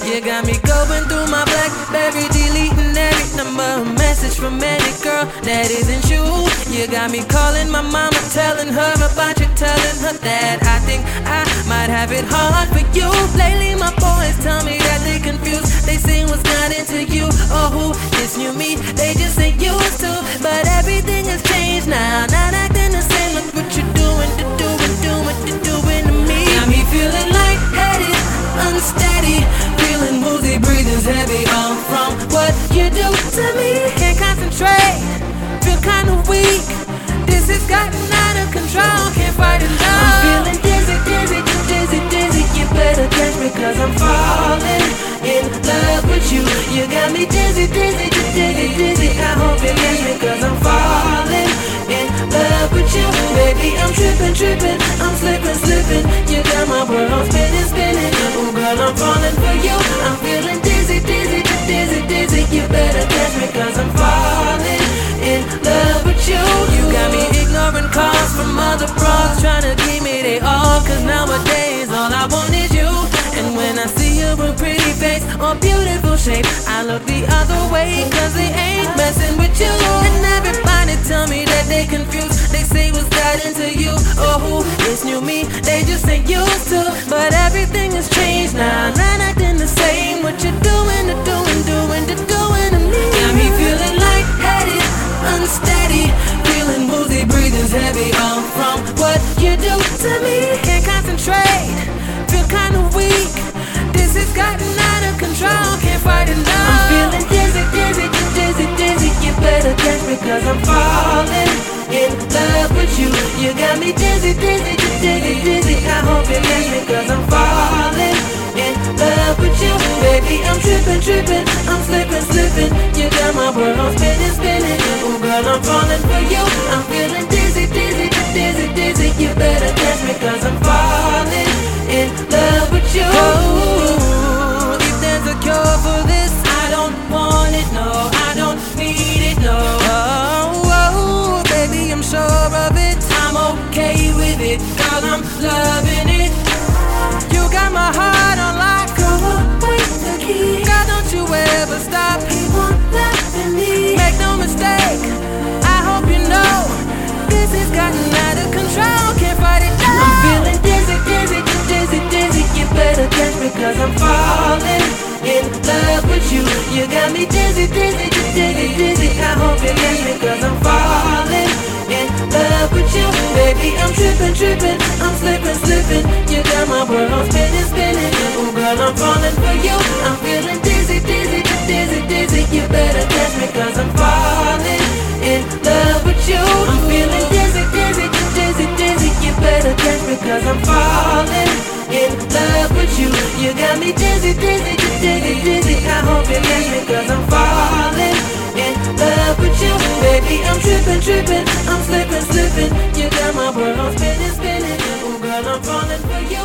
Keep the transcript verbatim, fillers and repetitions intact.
You got me going through my BlackBerry, deleting every number, message from any girl that isn't you. You got me calling my mama, telling her about you, telling her that I think I might have it hard for you. Lately my boys tell me that they confused. They say what's got into you or who this new me. They just say used to, but everything has changed now. Not acting the same. Look what you're doing, to doing, doing what you're doing to me. Got me feeling lightheaded, unsteady, feeling woozy, breathing's heavy. All from what you do to me. Can't concentrate, feel kinda weak. This has gotten out of control, can't fight it now. I'm feeling dizzy, dizzy, dizzy, dizzy. You better catch me cause I'm falling in love with you. You got me dizzy, dizzy, dizzy, dizzy. I hope you catch me cause I'm falling in love with you. Baby, I'm tripping, tripping, I'm slipping, slipping. You got my world spinning, spinning. Oh girl, I'm falling for you. I'm feeling dizzy, dizzy, dizzy, dizzy. You better catch me cause I'm falling in love with you. You got me ignoring calls from other bros, trying to give me they all. Cause nowadays all I want is you. And when I see you with pretty face or beautiful shape, I look the other way cause they ain't messing with you. And everybody tell me that they confused. They say what's got into you or who is new me. They just ain't used to, but everything has changed now. Not acting the same. What you doing, to doing, doing, to doing to me. Got me feeling lightheaded, unsteady, feeling woozy, breathing's heavy. All from what you do to me. Can't concentrate, feel kinda weak. This has gotten out of control, can't fight it now. I'm feeling dizzy, dizzy, dizzy, dizzy. You better catch me cause I'm falling in love with you. You got me dizzy, dizzy, dizzy, dizzy. I hope you catch me cause I'm falling in love with you. Baby, I'm tripping, tripping, I'm slipping, slipping. You got my world spinning, spinning. Oh girl, I'm falling for you. I'm feeling dizzy, dizzy, dizzy, dizzy. You better catch me cause I'm falling in love with you. Oh, if there's a cure for this, I don't want it, no, I don't need it, no. Oh, oh, baby, I'm sure of it, I'm okay with it, girl, I'm loving it. You got my heart on lock, go away the key. God, don't you ever stop, he won't love me. Make no mistake, I hope you know, this has gotten out of control, can't fight it now. I'm feeling dizzy, dizzy, dizzy, dizzy. You better catch me cause I'm falling in love with you. You got me dizzy, dizzy, dizzy, dizzy. I hope you catch me cause I'm falling in love with you. Baby, I'm tripping, tripping, I'm slipping, slipping. You got my world spinning, spinning. Oh girl, I'm falling for you. I'm feeling dizzy, dizzy, dizzy, dizzy. You better catch me cause I'm falling in love with you. I'm feeling dizzy, dizzy, dizzy, dizzy. You better catch me cause I'm falling in love with you. You got me dizzy, dizzy, dizzy, dizzy. I hope you catch me cause I'm falling in love with you. Baby, I'm tripping, tripping, I'm slipping, slipping. You got my world spinning, spinning. Oh girl, I'm falling for you.